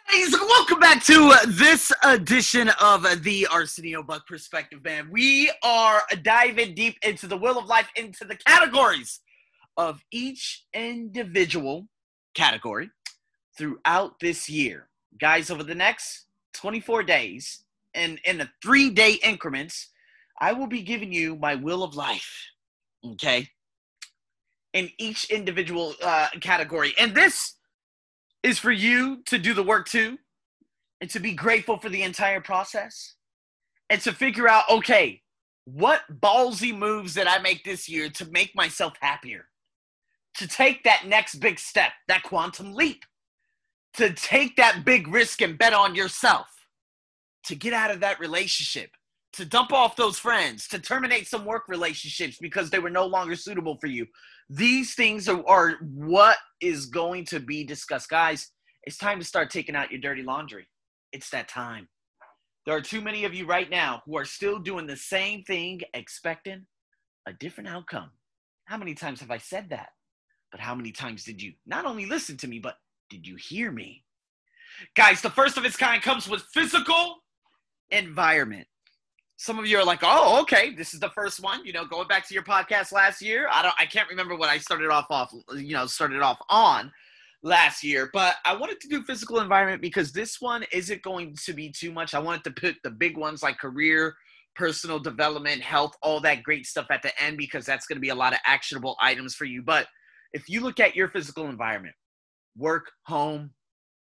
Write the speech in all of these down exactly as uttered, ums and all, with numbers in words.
Guys, welcome back to this edition of the Arsenio Buck Perspective, man. We are diving deep into the wheel of life, into the categories of each individual category throughout this year. Guys, over the next twenty-four days, and in a three-day increments, I will be giving you my wheel of life, okay, in each individual uh, category. And this is for you to do the work too, and to be grateful for the entire process, and to figure out, okay, what ballsy moves did I make this year to make myself happier, to take that next big step, that quantum leap, to take that big risk and bet on yourself, to get out of that relationship, to dump off those friends, to terminate some work relationships because they were no longer suitable for you. These things are, are what is going to be discussed. Guys, it's time to start taking out your dirty laundry. It's that time. There are too many of you right now who are still doing the same thing, expecting a different outcome. How many times have I said that? But how many times did you not only listen to me, but did you hear me? Guys, the first of its kind comes with physical environment. Some of you are like, oh, okay, this is the first one. You know, going back to your podcast last year, I don't, I can't remember what I started off off, you know, started off on last year, but I wanted to do physical environment because this one isn't going to be too much. I wanted to put the big ones like career, personal development, health, all that great stuff at the end because that's going to be a lot of actionable items for you. But if you look at your physical environment, work, home,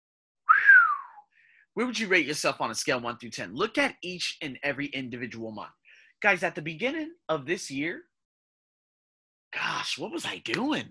where would you rate yourself on a scale one through ten? Look at each and every individual month. Guys, at the beginning of this year, gosh, what was I doing?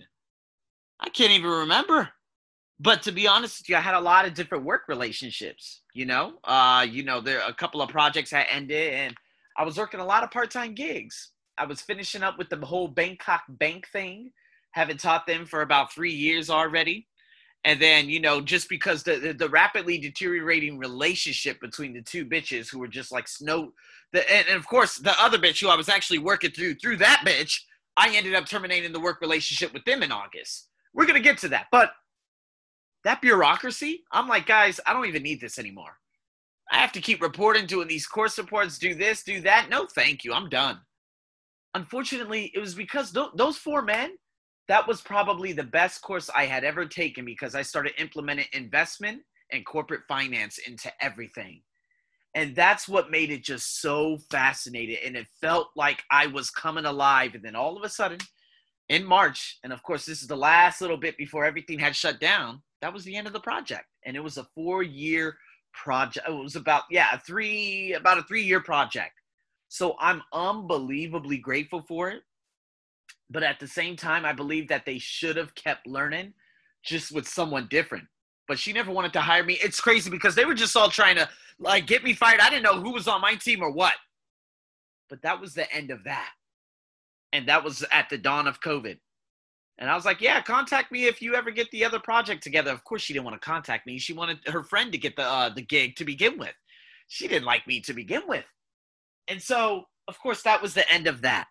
I can't even remember. But to be honest with you, I had a lot of different work relationships, you know? Uh, you know, there are a couple of projects that ended, and I was working a lot of part-time gigs. I was finishing up with the whole Bangkok Bank thing, having taught them for about three years already. And then, you know, just because the, the, the rapidly deteriorating relationship between the two bitches who were just like snow, the, and, and of course, the other bitch who I was actually working through, through that bitch, I ended up terminating the work relationship with them in August. We're going to get to that. But that bureaucracy, I'm like, guys, I don't even need this anymore. I have to keep reporting, doing these course reports, do this, do that. No, thank you. I'm done. Unfortunately, it was because th- those four men, that was probably the best course I had ever taken because I started implementing investment and corporate finance into everything. And that's what made it just so fascinating. And it felt like I was coming alive. And then all of a sudden, in March, and of course, this is the last little bit before everything had shut down, that was the end of the project. And it was a four-year project. It was about, yeah, a three, about a three-year project. So I'm unbelievably grateful for it. But at the same time, I believe that they should have kept learning just with someone different. But she never wanted to hire me. It's crazy because they were just all trying to, like, get me fired. I didn't know who was on my team or what. But that was the end of that. And that was at the dawn of COVID. And I was like, yeah, contact me if you ever get the other project together. Of course, she didn't want to contact me. She wanted her friend to get the uh, the gig to begin with. She didn't like me to begin with. And so, of course, that was the end of that.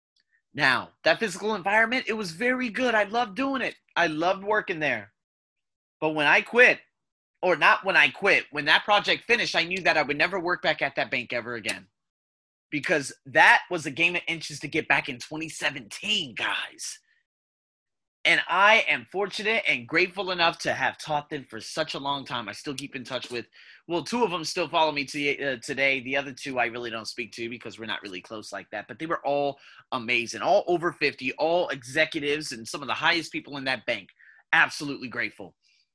Now, that physical environment, it was very good. I loved doing it. I loved working there. But when I quit, or not when I quit, when that project finished, I knew that I would never work back at that bank ever again. Because that was a game of inches to get back in twenty seventeen, guys. And I am fortunate and grateful enough to have taught them for such a long time. I still keep in touch with, well, two of them still follow me to, uh, today. The other two I really don't speak to because we're not really close like that. But they were all amazing, all over fifty, all executives and some of the highest people in that bank. Absolutely grateful.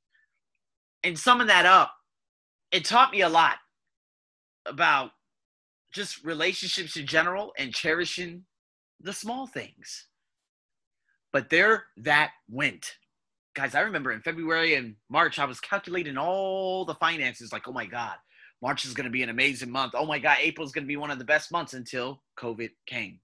And summing that up, it taught me a lot about just relationships in general and cherishing the small things. But there that went. Guys, I remember in February and March, I was calculating all the finances like, oh my God, March is going to be an amazing month. Oh my God, April is going to be one of the best months until COVID came.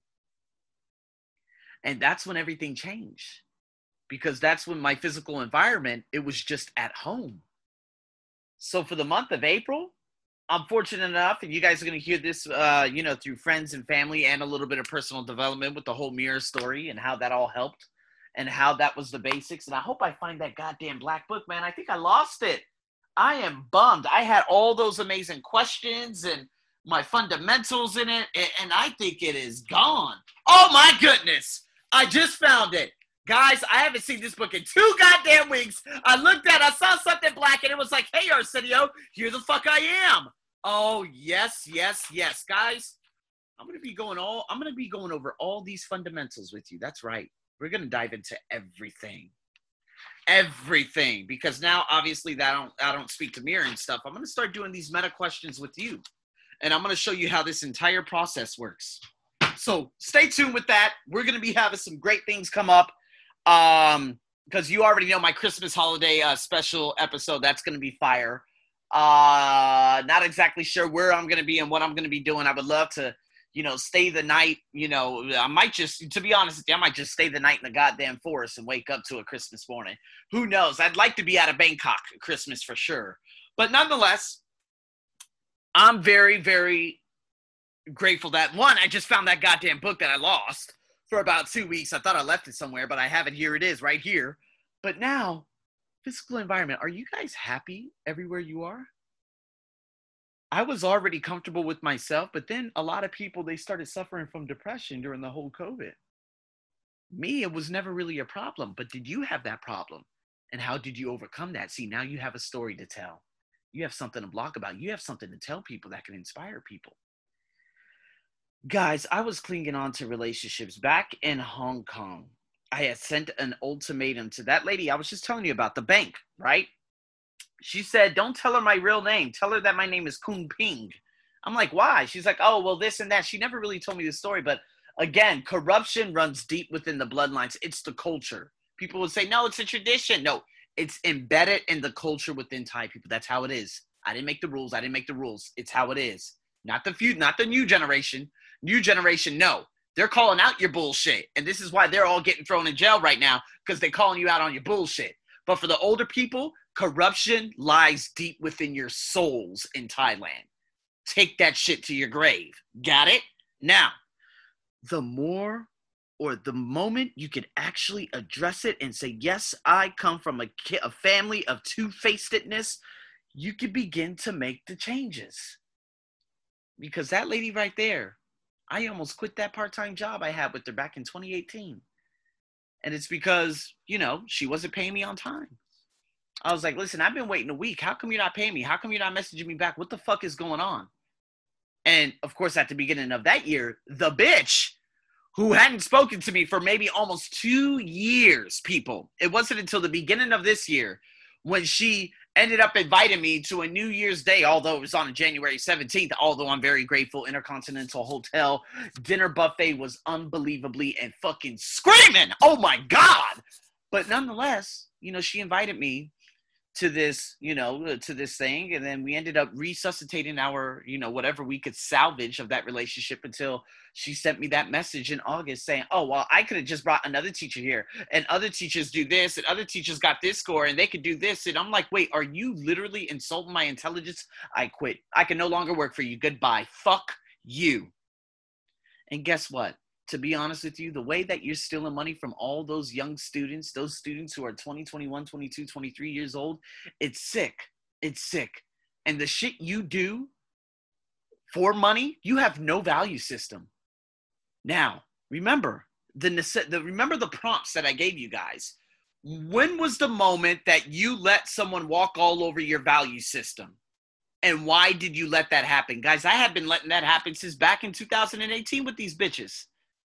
And that's when everything changed. Because that's when my physical environment, it was just at home. So for the month of April, I'm fortunate enough, and you guys are going to hear this, uh, you know, through friends and family and a little bit of personal development with the whole mirror story and how that all helped and how that was the basics. And I hope I find that goddamn black book, man. I think I lost it. I am bummed. I had all those amazing questions and my fundamentals in it, and I think it is gone. Oh my goodness. I just found it. Guys, I haven't seen this book in two goddamn weeks. I looked at it, I saw something black, and it was like, hey, Arsenio, here the fuck I am. Oh, yes, yes, yes. Guys, I'm going to be going all, I'm going to be going over all these fundamentals with you. That's right. We're going to dive into everything. Everything. Because now, obviously, that I don't, I don't speak to mirror and stuff. I'm going to start doing these meta questions with you. And I'm going to show you how this entire process works. So stay tuned with that. We're going to be having some great things come up. Um, because you already know my Christmas holiday uh, special episode. That's going to be fire. Uh, not exactly sure where I'm going to be and what I'm going to be doing. I would love to, you know, stay the night. You know, I might just, to be honest with you, I might just stay the night in the goddamn forest and wake up to a Christmas morning. Who knows? I'd like to be out of Bangkok Christmas for sure. But nonetheless, I'm very, very grateful that, one, I just found that goddamn book that I lost for about two weeks. I thought I left it somewhere, but I have it. Here it is right here. But now, physical environment, are you guys happy everywhere you are? I was already comfortable with myself, but then a lot of people, they started suffering from depression during the whole COVID. Me, it was never really a problem, but did you have that problem? And how did you overcome that? See, now you have a story to tell. You have something to blog about. You have something to tell people that can inspire people. Guys, I was clinging on to relationships back in Hong Kong. I had sent an ultimatum to that lady I was just telling you about, the bank, right? She said, don't tell her my real name. Tell her that my name is Kun Ping. I'm like, why? She's like, oh, well, this and that. She never really told me the story. But again, corruption runs deep within the bloodlines. It's the culture. People would say, no, it's a tradition. No, it's embedded in the culture within Thai people. That's how it is. I didn't make the rules. I didn't make the rules. It's how it is. Not the few, not the new generation. New generation, no. They're calling out your bullshit. And this is why they're all getting thrown in jail right now, because they're calling you out on your bullshit. But for the older people, corruption lies deep within your souls in Thailand. Take that shit to your grave. Got it? Now, the more or the moment you can actually address it and say, yes, I come from a, ki- a family of two-facedness, you can begin to make the changes. Because that lady right there, I almost quit that part-time job I had with her back in twenty eighteen. And it's because, you know, she wasn't paying me on time. I was like, listen, I've been waiting a week. How come you're not paying me? How come you're not messaging me back? What the fuck is going on? And, of course, at the beginning of that year, the bitch who hadn't spoken to me for maybe almost two years, people. It wasn't until the beginning of this year when she ended up inviting me to a New Year's Day, although it was on January seventeenth, although I'm very grateful. Intercontinental Hotel dinner buffet was unbelievably and fucking screaming. Oh, my God. But nonetheless, you know, she invited me to this, you know, to this thing. And then we ended up resuscitating our, you know, whatever we could salvage of that relationship until she sent me that message in August saying, oh, well, I could have just brought another teacher here and other teachers do this and other teachers got this score and they could do this. And I'm like, wait, are you literally insulting my intelligence? I quit. I can no longer work for you. Goodbye. Fuck you. And guess what? To be honest with you, the way that you're stealing money from all those young students, those students who are twenty, twenty-one, twenty-two, twenty-three years old, it's sick. It's sick. And the shit you do for money, you have no value system. Now, remember the, the remember the prompts that I gave you guys. When was the moment that you let someone walk all over your value system? And why did you let that happen? Guys, I have been letting that happen since back in two thousand eighteen with these bitches.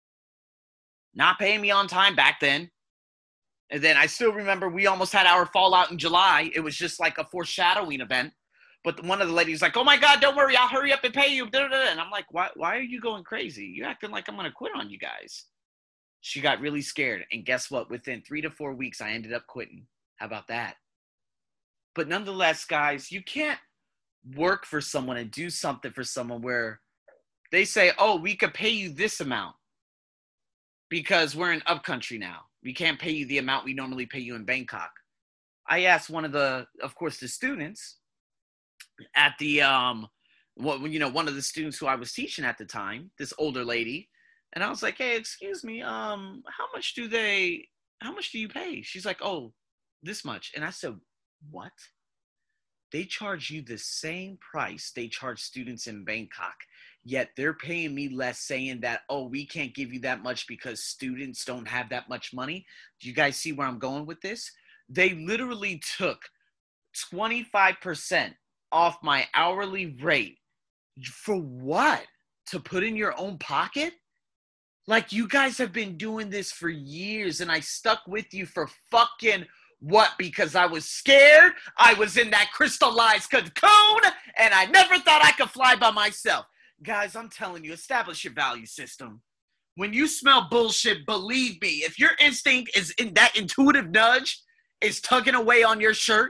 Not paying me on time back then. And then I still remember we almost had our fallout in July. It was just like a foreshadowing event. But one of the ladies was like, oh, my God, don't worry. I'll hurry up and pay you. And I'm like, why, why are you going crazy? You're acting like I'm going to quit on you guys. She got really scared. And guess what? Within three to four weeks, I ended up quitting. How about that? But nonetheless, guys, you can't work for someone and do something for someone where they say, oh, we could pay you this amount. Because we're in upcountry now. We can't pay you the amount we normally pay you in Bangkok. I asked one of the, of course, the students at the, um, what you know, one of the students who I was teaching at the time, this older lady, and I was like, hey, excuse me, um, how much do they, how much do you pay? She's like, oh, this much. And I said, what? They charge you the same price they charge students in Bangkok, yet they're paying me less, saying that, oh, we can't give you that much because students don't have that much money. Do you guys see where I'm going with this? They literally took twenty-five percent off my hourly rate. For what? To put in your own pocket? Like, you guys have been doing this for years, and I stuck with you for fucking what? Because I was scared. I was in that crystallized cocoon, and I never thought I could fly by myself. Guys, I'm telling you, establish your value system. When you smell bullshit, believe me, if your instinct is in that intuitive nudge is tugging away on your shirt,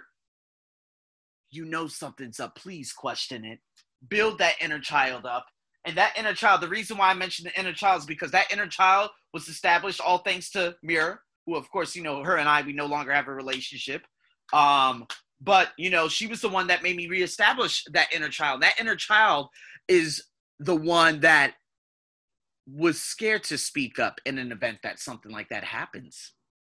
you know something's up. Please question it. Build that inner child up. And that inner child, the reason why I mentioned the inner child is because that inner child was established all thanks to Mira, who, of course, you know, her and I, we no longer have a relationship. Um, but, you know, she was the one that made me reestablish that inner child. That inner child is the one that was scared to speak up in an event that something like that happens.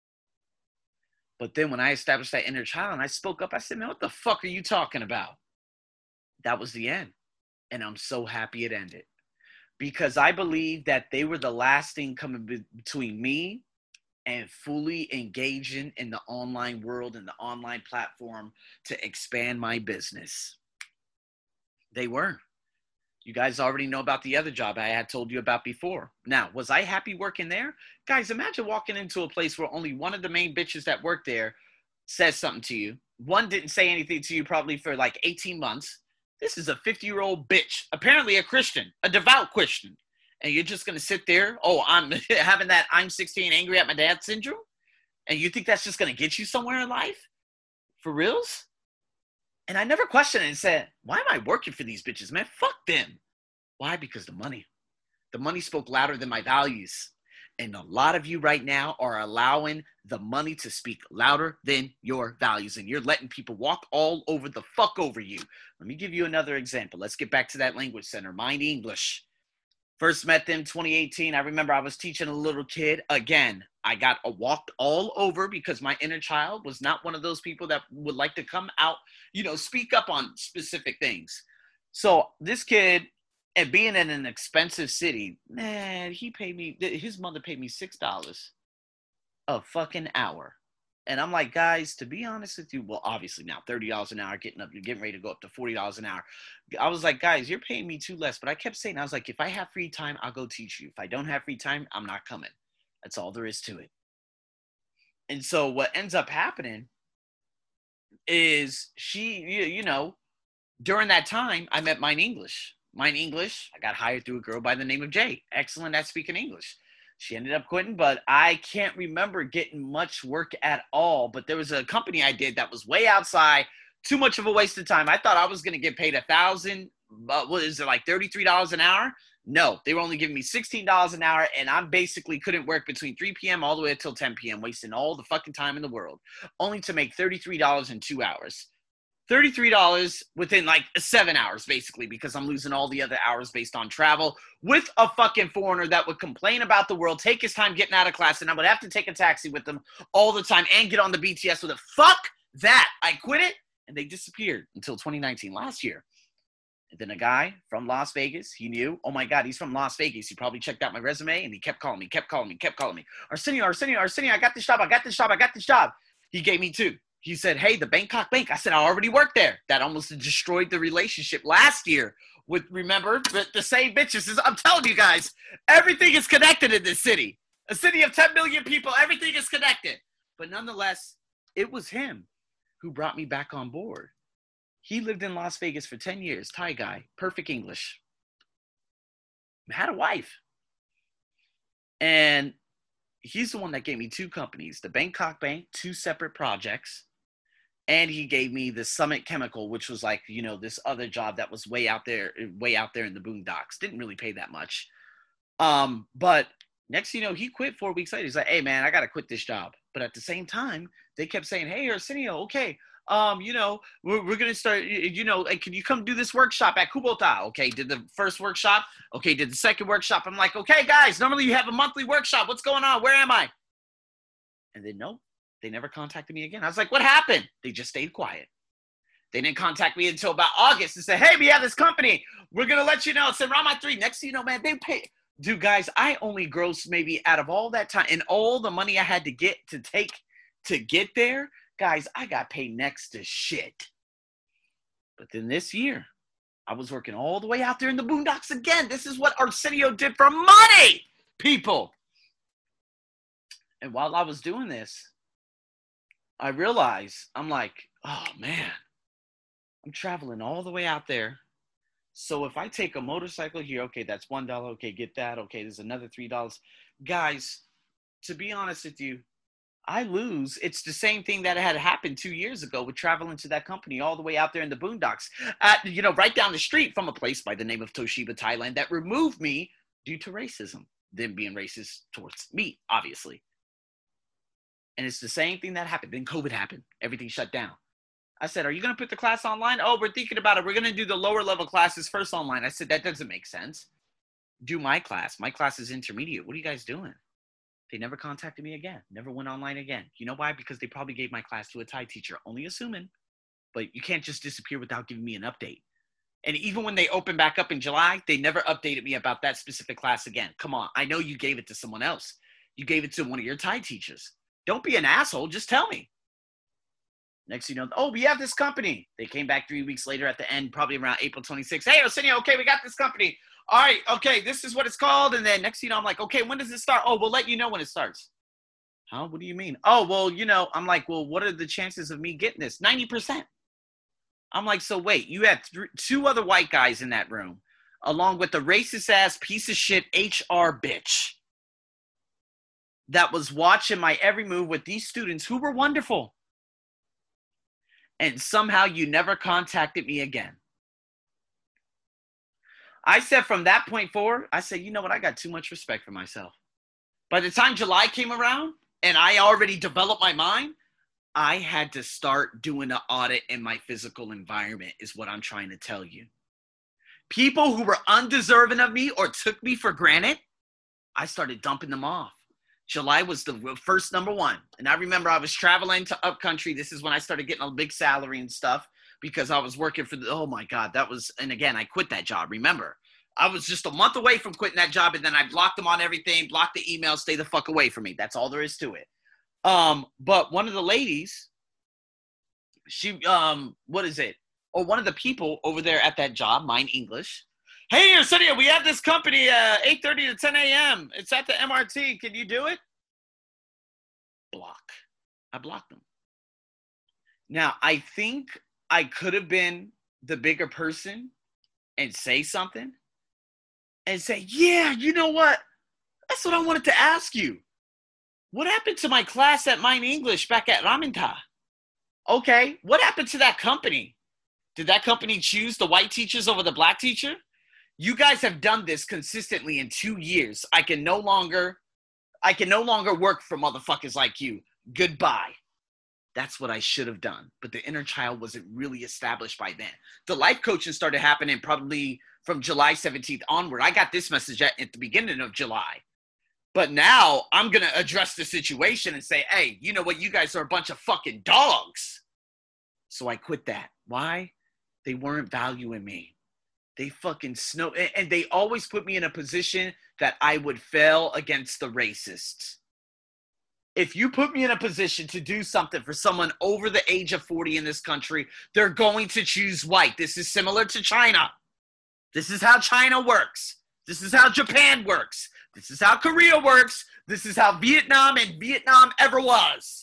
But then when I established that inner child and I spoke up, I said, man, what the fuck are you talking about? That was the end. And I'm so happy it ended. Because I believe that they were the last thing coming be- between me and fully engaging in the online world and the online platform to expand my business. They weren't. You guys already know about the other job I had told you about before. Now, was I happy working there? Guys, imagine walking into a place where only one of the main bitches that work there says something to you. One didn't say anything to you probably for like eighteen months. This is a fifty-year-old bitch, apparently a Christian, a devout Christian. And you're just going to sit there, oh, I'm having that I'm sixteen angry at my dad syndrome? And you think that's just going to get you somewhere in life? For reals? And I never questioned it and said, why am I working for these bitches, man? Fuck them. Why? Because the money. The money spoke louder than my values. And a lot of you right now are allowing the money to speak louder than your values. And you're letting people walk all over the fuck over you. Let me give you another example. Let's get back to that language center. Mind English. First met them twenty eighteen. I remember I was teaching a little kid. Again, I got walked all over because my inner child was not one of those people that would like to come out, you know, speak up on specific things. So this kid, and being in an expensive city, man, he paid me, his mother paid me six dollars a fucking hour. And I'm like, guys, to be honest with you, well, obviously now thirty dollars an hour, getting up, you're getting ready to go up to forty dollars an hour. I was like, guys, you're paying me too less. But I kept saying, I was like, if I have free time, I'll go teach you. If I don't have free time, I'm not coming. That's all there is to it. And so what ends up happening is she, you, you know, during that time, I met Mind English. Mind English, I got hired through a girl by the name of Jay. Excellent at speaking English. She ended up quitting, but I can't remember getting much work at all. But there was a company I did that was way outside, too much of a waste of time. I thought I was going to get paid a thousand, but what is it, like thirty-three dollars an hour? No, they were only giving me sixteen dollars an hour, and I basically couldn't work between three p.m. all the way until ten p.m., wasting all the fucking time in the world, only to make thirty-three dollars in two hours. thirty-three dollars within like seven hours, basically, because I'm losing all the other hours based on travel with a fucking foreigner that would complain about the world, take his time getting out of class, and I would have to take a taxi with them all the time and get on the B T S with it. Fuck that. I quit it, and they disappeared until twenty nineteen, last year. And then a guy from Las Vegas, he knew, oh my God, he's from Las Vegas. He probably checked out my resume, and he kept calling me, kept calling me, kept calling me. Arsenio, Arsenio, Arsenio, I got this job, I got this job, I got this job. He gave me two. He said, hey, the Bangkok Bank. I said, I already worked there. That almost destroyed the relationship last year with, remember, the, the same bitches. I'm telling you guys, everything is connected in this city. A city of ten million people, everything is connected. But nonetheless, it was him who brought me back on board. He lived in Las Vegas for ten years, Thai guy, perfect English. Had a wife. And he's the one that gave me two companies, the Bangkok Bank, two separate projects. And he gave me the Summit Chemical, which was like, you know, this other job that was way out there, way out there in the boondocks. Didn't really pay that much. Um, but next, you know, he quit four weeks later. He's like, hey, man, I got to quit this job. But at the same time, they kept saying, hey, Arsenio, okay, um, you know, we're, we're going to start, you know, like, can you come do this workshop at Kubota? Okay, did the first workshop. Okay, did the second workshop. I'm like, okay, guys, normally you have a monthly workshop. What's going on? Where am I? And then, no, they never contacted me again. I was like, what happened? They just stayed quiet. They didn't contact me until about August and say, hey, we have this company. We're going to let you know. It's in Rama three. Next thing you know, man, they pay. Dude, guys, I only grossed maybe out of all that time and all the money I had to get to take to get there. Guys, I got paid next to shit. But then this year, I was working all the way out there in the boondocks again. This is what Arsenio did for money, people. And while I was doing this, I realized, I'm like, oh, man, I'm traveling all the way out there. So if I take a motorcycle here, okay, that's one dollar. Okay, get that. Okay, there's another three dollars. Guys, to be honest with you, I lose. It's the same thing that had happened two years ago with traveling to that company all the way out there in the boondocks, at, you know, right down the street from a place by the name of Toshiba, Thailand, that removed me due to racism, them being racist towards me, obviously. And it's the same thing that happened. Then COVID happened. Everything shut down. I said, are you going to put the class online? Oh, we're thinking about it. We're going to do the lower level classes first online. I said, that doesn't make sense. Do my class. My class is intermediate. What are you guys doing? They never contacted me again. Never went online again. You know why? Because they probably gave my class to a Thai teacher. Only assuming. But you can't just disappear without giving me an update. And even when they opened back up in July, they never updated me about that specific class again. Come on. I know you gave it to someone else. You gave it to one of your Thai teachers. Don't be an asshole. Just tell me. Next thing you know, oh, we have this company. They came back three weeks later at the end, probably around April twenty-sixth. Hey, Arsenio, okay, we got this company. All right, okay, this is what it's called. And then next thing you know, I'm like, okay, when does it start? Oh, we'll let you know when it starts. Huh? What do you mean? Oh, well, you know, I'm like, well, what are the chances of me getting this? ninety percent. I'm like, so wait, you had th- two other white guys in that room, along with the racist-ass piece of shit H R bitch that was watching my every move with these students who were wonderful. And somehow you never contacted me again. I said from that point forward, I said, you know what? I got too much respect for myself. By the time July came around and I already developed my mind, I had to start doing an audit in my physical environment is what I'm trying to tell you. People who were undeserving of me or took me for granted, I started dumping them off. July was the first number one. And I remember I was traveling to upcountry. This is when I started getting a big salary and stuff because I was working for the, oh my God, that was, and again, I quit that job. Remember, I was just a month away from quitting that job and then I blocked them on everything, blocked the emails, stay the fuck away from me. That's all there is to it. Um, but one of the ladies, she, um, what is it? Or one of the people over there at that job, Mind English. Hey, Arsenio, we have this company, uh, eight thirty to ten a.m. It's at the M R T. Can you do it? Block. I blocked them. Now, I think I could have been the bigger person and say something and say, yeah, you know what? That's what I wanted to ask you. What happened to my class at Mind English back at Raminta? Okay, what happened to that company? Did that company choose the white teachers over the black teacher? You guys have done this consistently in two years. I can no longer, I can no longer work for motherfuckers like you. Goodbye. That's what I should have done. But the inner child wasn't really established by then. The life coaching started happening probably from July seventeenth onward. I got this message at, at the beginning of July. But now I'm going to address the situation and say, hey, you know what? You guys are a bunch of fucking dogs. So I quit that. Why? They weren't valuing me. They fucking snow, and they always put me in a position that I would fail against the racists. If you put me in a position to do something for someone over the age of forty in this country, they're going to choose white. This is similar to China. This is how China works. This is how Japan works. This is how Korea works. This is how Vietnam and Vietnam ever was.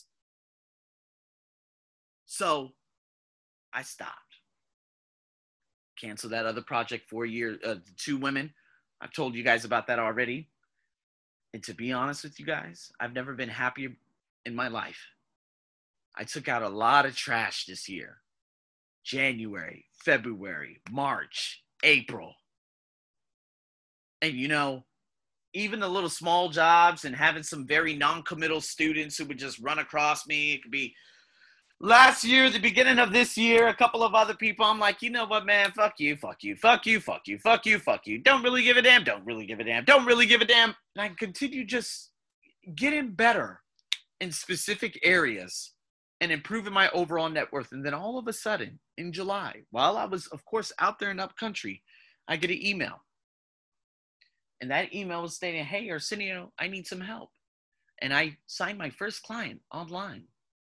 So I stopped. Cancel that other project for a year, uh, two women. I've told you guys about that already. And to be honest with you guys, I've never been happier in my life. I took out a lot of trash this year. January, February, March, April. And you know, even the little small jobs and having some very non-committal students who would just run across me. It could be last year, the beginning of this year, a couple of other people, I'm like, you know what, man, fuck you, fuck you, fuck you, fuck you, fuck you, fuck you. Don't really give a damn, don't really give a damn, don't really give a damn. And I continue just getting better in specific areas and improving my overall net worth. And then all of a sudden, in July, while I was, of course, out there in upcountry, I get an email. And that email was stating, hey, Arsenio, I need some help. And I signed my first client online.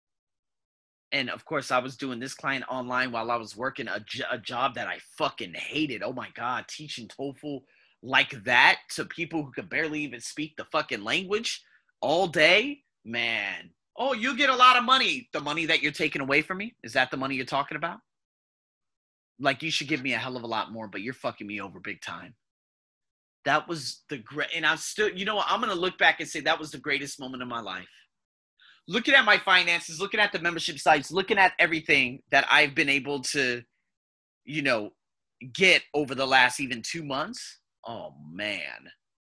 And of course, I was doing this client online while I was working a, a job that I fucking hated. Oh my God, teaching TOEFL like that to people who could barely even speak the fucking language all day, man. Oh, you get a lot of money. The money that you're taking away from me? Is that the money you're talking about? Like, you should give me a hell of a lot more, but you're fucking me over big time. That was the great, and I'm still, you know what? I'm going to look back and say that was the greatest moment of my life. Looking at my finances, looking at the membership sites, looking at everything that I've been able to, you know, get over the last even two months. Oh, man.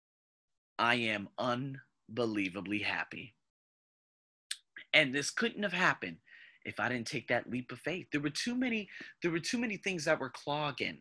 I am unbelievably happy. And this couldn't have happened if I didn't take that leap of faith. There were too many, there were too many things that were clogging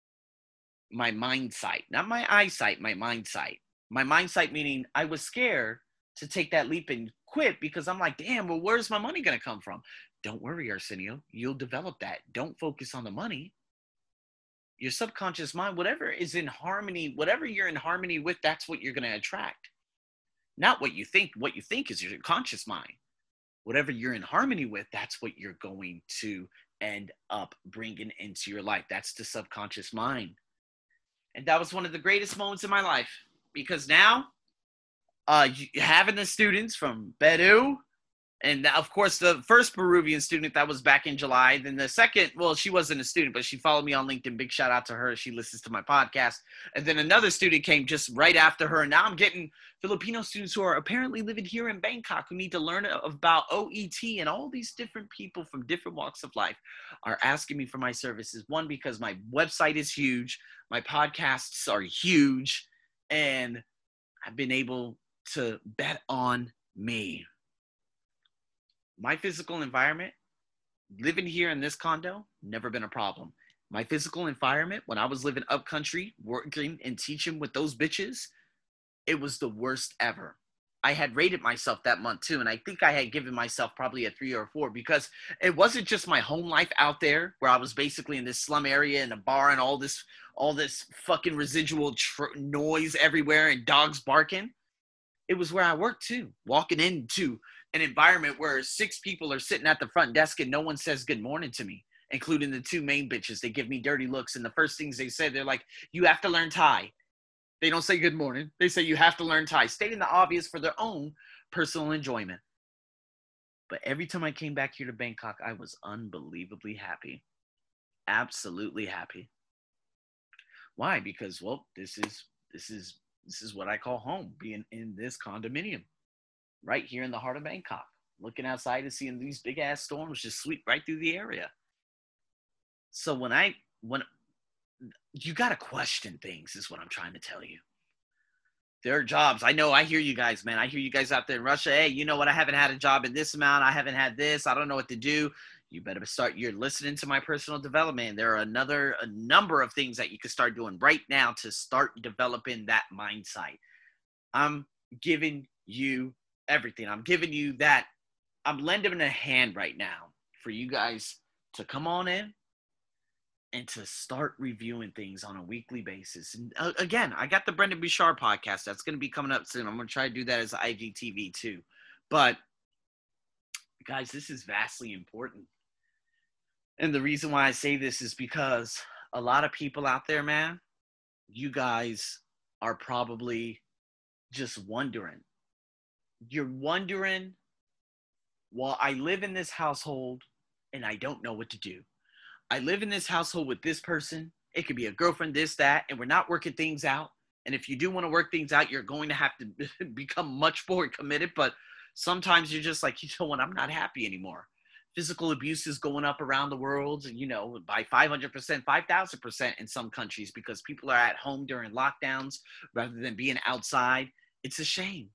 my mind sight, not my eyesight, my mind sight. My mind sight meaning I was scared to take that leap and quit because I'm like, damn, well, where's my money going to come from? Don't worry, Arsenio. You'll develop that. Don't focus on the money. Your subconscious mind, whatever is in harmony, whatever you're in harmony with, that's what you're going to attract. Not what you think. What you think is your conscious mind. Whatever you're in harmony with, that's what you're going to end up bringing into your life. That's the subconscious mind. And that was one of the greatest moments in my life because now uh, having the students from Peru, and of course the first Peruvian student that was back in July, then the second, well, she wasn't a student, but she followed me on LinkedIn. Big shout out to her. She listens to my podcast. And then another student came just right after her. And now I'm getting Filipino students who are apparently living here in Bangkok who need to learn about O E T, and all these different people from different walks of life are asking me for my services. One, because my website is huge. My podcasts are huge. And I've been able to bet on me. My physical environment, living here in this condo, never been a problem. My physical environment, when I was living up country, working and teaching with those bitches, it was the worst ever. I had rated myself that month too, and I think I had given myself probably a three or a four because it wasn't just my home life out there where I was basically in this slum area in a bar and all this, all this fucking residual tr- noise everywhere and dogs barking. It was where I worked too, walking into an environment where six people are sitting at the front desk and no one says good morning to me, including the two main bitches. They give me dirty looks. And the first things they say, they're like, you have to learn Thai. They don't say good morning. They say you have to learn Thai, stating the obvious for their own personal enjoyment. But every time I came back here to Bangkok, I was unbelievably happy. Absolutely happy. Why? Because, well, this is, this is, this is what I call home, being in this condominium. Right here in the heart of Bangkok, looking outside and seeing these big ass storms just sweep right through the area. So when I, when you got to question things is what I'm trying to tell you. There are jobs. I know, I hear you guys, man. I hear you guys out there in Russia. Hey, you know what? I haven't had a job in this amount. I haven't had this. I don't know what to do. You better start, you're listening to my personal development. There are another, a number of things that you can start doing right now to start developing that mindset. I'm giving you everything. I'm giving you that. I'm lending a hand right now for you guys to come on in and to start reviewing things on a weekly basis. And uh, again, I got the Brendan Bouchard podcast. That's going to be coming up soon. I'm going to try to do that as I G T V too. But guys, this is vastly important. And the reason why I say this is because a lot of people out there, man, you guys are probably just wondering. You're wondering, well, I live in this household and I don't know what to do. I live in this household with this person. It could be a girlfriend, this, that, and we're not working things out. And if you do want to work things out, you're going to have to become much more committed. But sometimes you're just like, you know what, I'm not happy anymore. Physical abuse is going up around the world, you know, by five hundred percent, five thousand percent in some countries because people are at home during lockdowns rather than being outside. It's a shame.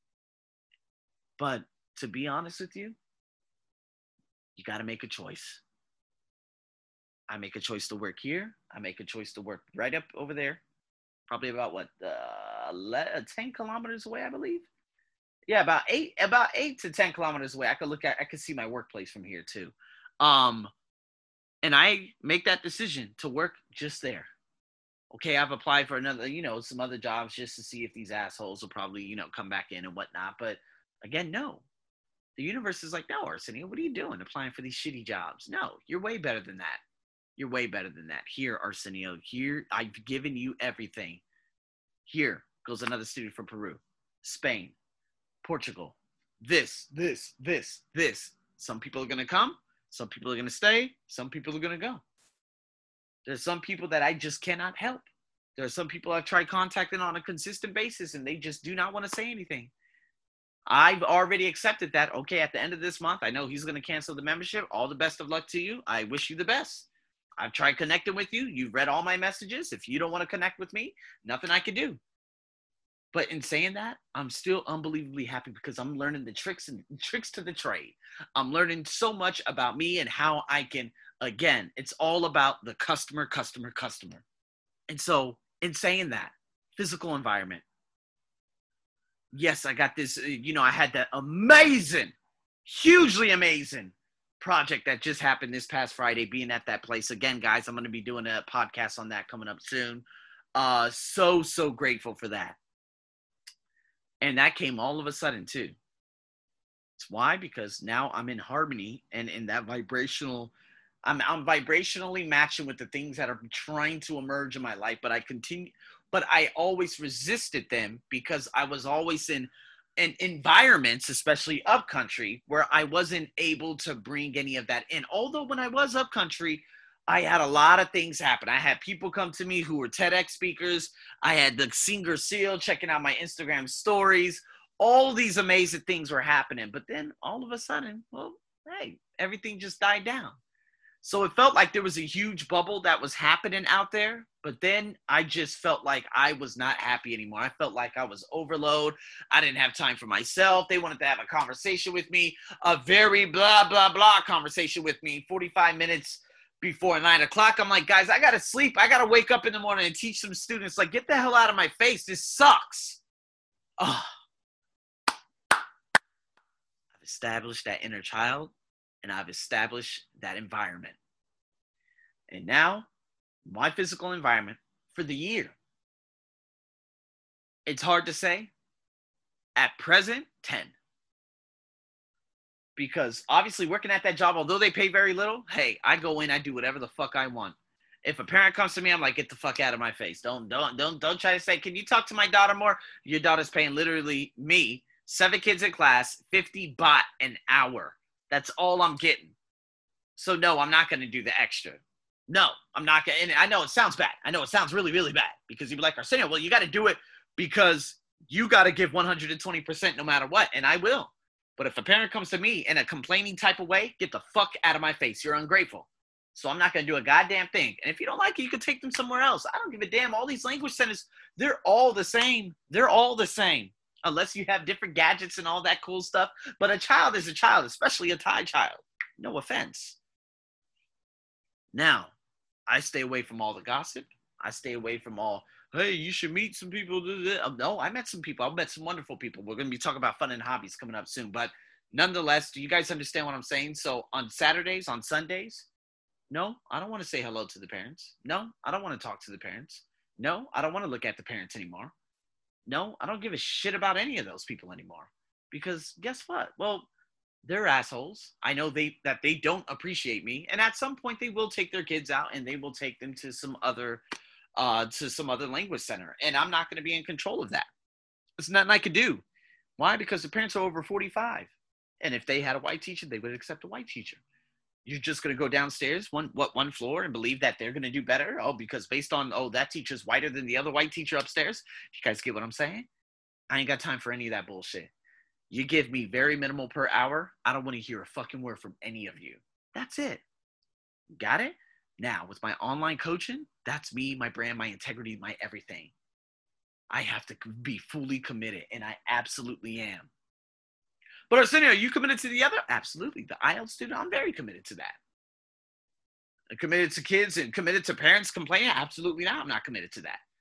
But to be honest with you, you got to make a choice. I make a choice to work here. I make a choice to work right up over there. Probably about, what, uh, ten kilometers away, I believe. Yeah, about eight, about eight to ten kilometers away. I could look at, I could see my workplace from here too. Um, and I make that decision to work just there. Okay, I've applied for another, you know, some other jobs just to see if these assholes will probably, you know, come back in and whatnot. But again, no. The universe is like, no, Arsenio, what are you doing applying for these shitty jobs? No, you're way better than that. You're way better than that. Here, Arsenio, here, I've given you everything. Here goes another student from Peru, Spain, Portugal. This, this, this, this. Some people are going to come. Some people are going to stay. Some people are going to go. There's some people that I just cannot help. There are some people I've tried contacting on a consistent basis, and they just do not want to say anything. I've already accepted that. Okay, at the end of this month, I know he's going to cancel the membership. All the best of luck to you. I wish you the best. I've tried connecting with you. You've read all my messages. If you don't want to connect with me, nothing I can do. But in saying that, I'm still unbelievably happy because I'm learning the tricks and tricks to the trade. I'm learning so much about me and how I can, again, it's all about the customer, customer, customer. And so in saying that, physical environment. Yes, I got this, you know, I had that amazing, hugely amazing project that just happened this past Friday, being at that place. Again, guys, I'm going to be doing a podcast on that coming up soon. Uh, so, so grateful for that. And that came all of a sudden too. It's why? Because now I'm in harmony and in that vibrational, I'm, I'm vibrationally matching with the things that are trying to emerge in my life, but I continue, but I always resisted them because I was always in, in environments, especially upcountry, where I wasn't able to bring any of that in. Although when I was upcountry, I had a lot of things happen. I had people come to me who were TEDx speakers. I had the singer Seal checking out my Instagram stories. All these amazing things were happening. But then all of a sudden, well, hey, everything just died down. So it felt like there was a huge bubble that was happening out there. But then I just felt like I was not happy anymore. I felt like I was overload. I didn't have time for myself. They wanted to have a conversation with me, a very blah, blah, blah conversation with me, forty-five minutes before nine o'clock. I'm like, guys, I got to sleep. I got to wake up in the morning and teach some students. Like, get the hell out of my face. This sucks. Oh. I've established that inner child, and I've established that environment. And now, my physical environment for the year, it's hard to say. At present, ten. Because obviously working at that job, although they pay very little, hey, I go in, I do whatever the fuck I want. If a parent comes to me, I'm like, get the fuck out of my face. Don't, don't, don't, don't try to say, can you talk to my daughter more? Your daughter's paying literally me, seven kids in class, fifty baht an hour. That's all I'm getting. So no, I'm not going to do the extra. No, I'm not going to. And I know it sounds bad. I know it sounds really, really bad because you'd be like, Arsenio, well, you got to do it because you got to give one hundred twenty percent no matter what. And I will. But if a parent comes to me in a complaining type of way, get the fuck out of my face. You're ungrateful. So I'm not going to do a goddamn thing. And if you don't like it, you can take them somewhere else. I don't give a damn. All these language centers, they're all the same. They're all the same. Unless you have different gadgets and all that cool stuff. But a child is a child, especially a Thai child. No offense. Now, I stay away from all the gossip. I stay away from all, hey, you should meet some people. No, I met some people. I met some wonderful people. We're going to be talking about fun and hobbies coming up soon. But nonetheless, do you guys understand what I'm saying? So on Saturdays, on Sundays, no, I don't want to say hello to the parents. No, I don't want to talk to the parents. No, I don't want to look at the parents anymore. No, I don't give a shit about any of those people anymore. Because guess what? Well, they're assholes. I know they that they don't appreciate me. And at some point, they will take their kids out and they will take them to some other uh, to some other language center. And I'm not going to be in control of that. There's nothing I could do. Why? Because the parents are over forty-five. And if they had a white teacher, they would accept a white teacher. You're just going to go downstairs, one what one floor, and believe that they're going to do better? Oh, because based on, oh, that teacher's whiter than the other white teacher upstairs? You guys get what I'm saying? I ain't got time for any of that bullshit. You give me very minimal per hour, I don't want to hear a fucking word from any of you. That's it. Got it? Now, with my online coaching, that's me, my brand, my integrity, my everything. I have to be fully committed, and I absolutely am. But Arsenio, are you committed to the other? Absolutely. The I E L T S student, I'm very committed to that. I'm committed to kids and committed to parents complaining? Absolutely not. I'm not committed to that.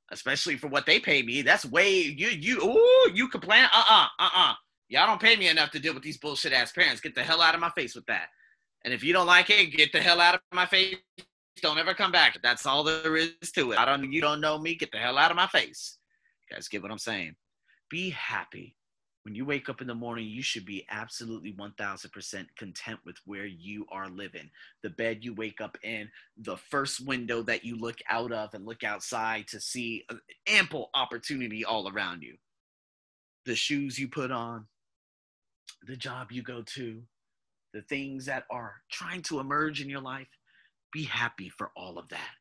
especially for what they pay me. That's way, you, you, ooh, you complain? Uh-uh, uh-uh. Y'all don't pay me enough to deal with these bullshit-ass parents. Get the hell out of my face with that. And if you don't like it, get the hell out of my face. Don't ever come back. That's all there is to it. I don't, you don't know me. Get the hell out of my face. You guys get what I'm saying? Be happy. When you wake up in the morning, you should be absolutely one thousand percent content with where you are living. The bed you wake up in, the first window that you look out of and look outside to see ample opportunity all around you. The shoes you put on, the job you go to, the things that are trying to emerge in your life. Be happy for all of that.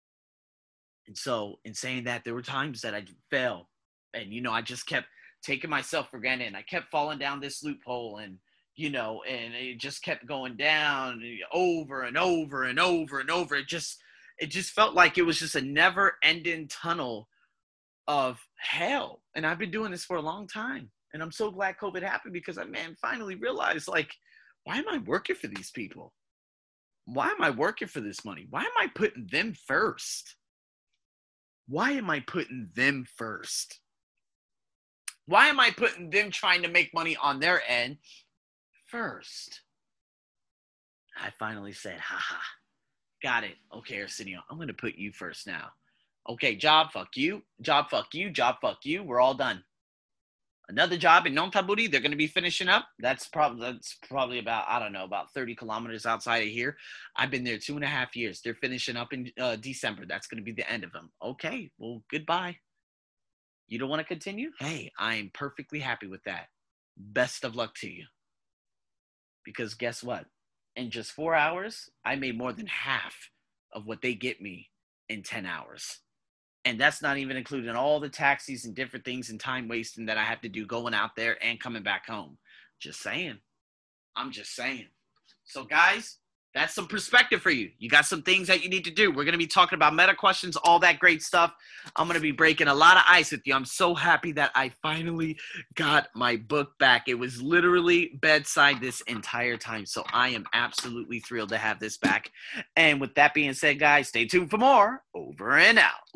And so in saying that, there were times that I fell and, you know, I just kept taking myself for granted. And I kept falling down this loophole and, you know, and it just kept going down over and over and over and over. It just, it just felt like it was just a never ending tunnel of hell. And I've been doing this for a long time. And I'm so glad COVID happened because I, man, finally realized, like, why am I working for these people? Why am I working for this money? Why am I putting them first? Why am I putting them first? Why am I putting them trying to make money on their end first? I finally said, haha, got it. Okay, Arsenio, I'm going to put you first now. Okay, job, fuck you. Job, fuck you. Job, fuck you. We're all done. Another job in Nonthaburi, they're going to be finishing up. That's probably that's probably about, I don't know, about thirty kilometers outside of here. I've been there two and a half years. They're finishing up in uh, December. That's going to be the end of them. Okay, well, goodbye. You don't want to continue? Hey, I am perfectly happy with that. Best of luck to you. Because guess what? In just four hours, I made more than half of what they get me in ten hours. And that's not even including all the taxis and different things and time wasting that I have to do going out there and coming back home. Just saying. I'm just saying. So, guys, that's some perspective for you. You got some things that you need to do. We're going to be talking about meta questions, all that great stuff. I'm going to be breaking a lot of ice with you. I'm so happy that I finally got my book back. It was literally bedside this entire time. So I am absolutely thrilled to have this back. And with that being said, guys, stay tuned for more. Over and out.